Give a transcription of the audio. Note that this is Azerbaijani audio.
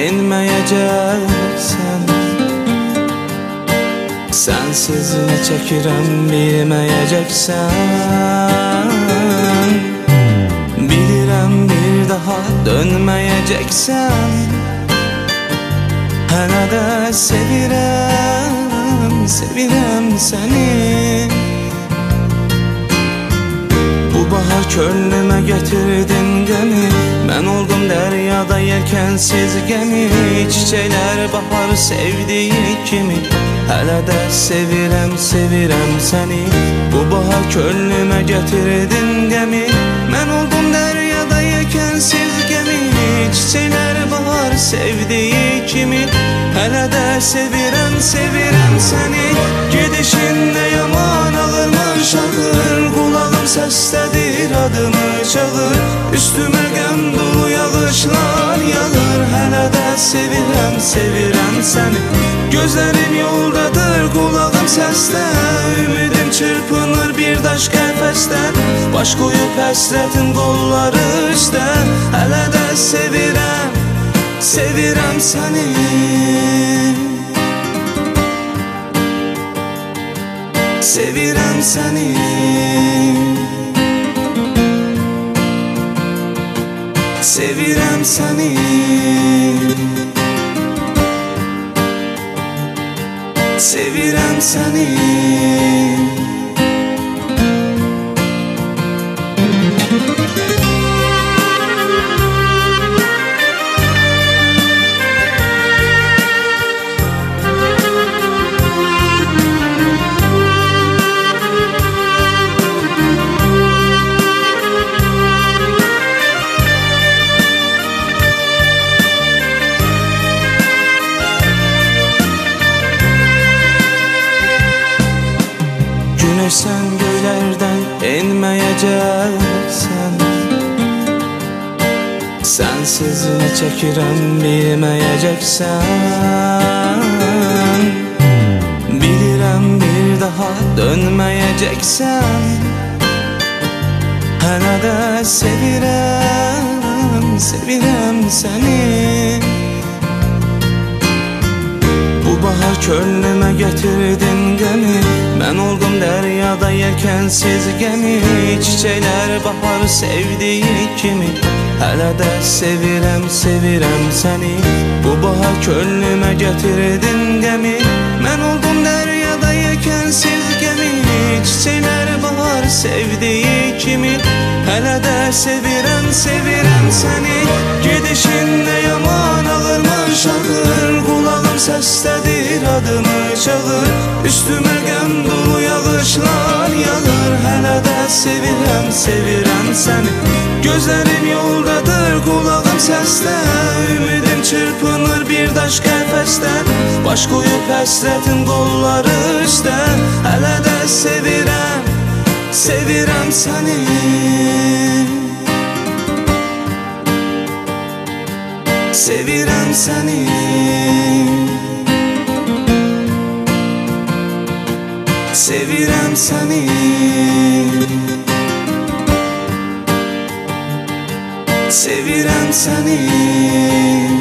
enməyəcəksən. Sənsiz nə çəkirəm bilməyəcəksən. Bilirəm bir daha dönməyəcəksən. Hələ də sevirəm, sevirəm səni. Bu bahar könlümə gətirdin qəmi. Mən oldum dəryada yelkənsiz gəmi. Çiçəklər bahar sevdiyi kimi. Hələ də sevirəm, sevirəm səni. Bu bahar könlümə gətirdin qəmi. Mən oldum dəryada yelkənsiz gəmi. Çiçəklər bahar sevdiyi kimi. Hələ də sevirəm, sevirəm səni. Gedişində yaman ağırmış ağır. Qulağım səslədir adımı çağır. Üstümə qəm dolu yağışlar yağır. Hələ də sevirəm, sevirəm səni. Gözlərim yoldadır, qulağım səslə. Ümidim çırpınır bir daş qəfəsdə. Baş qoyub həsrətin qolları üstə. Hələ də sevirəm, sevirəm səni. Sevirəm səni. Sevirəm səni. Sevirəm səni. Sən göylərdən enməyəcəksən. Sənsiz nə çəkirəm bilməyəcəksən. Bilirəm bir daha dönməyəcəksən. Hələ də sevirəm, sevirəm səni. Bu bahar könlümə gətirdin qəmi. Mən oldum dəryada yelkənsiz gəmi. Çiçəklər bahar sevdiyi kimi. Hələ də sevirəm, sevirəm səni. Bu bahar könlümə gətirdin qəmi. Mən oldum dəryada yelkənsiz gəmi. Çiçəklər bahar sevdiyi kimi. Hələ də sevirəm, sevirəm səni. Gedişində yaman ağırmış ağır. Qulağım səslədir adımı çağır. Üstümə qəm dolu yağışlar yağır. Hələ də sevirəm, sevirəm səni. Gözlərim yoldadır, qulağım səslə. Ümidim çırpınır bir daş qəfəsdə. Baş qoyub həsrətin qolları üstə. Hələ də sevirəm, sevirəm səni. Sevirəm səni. Sevirəm səni. Sevirəm səni.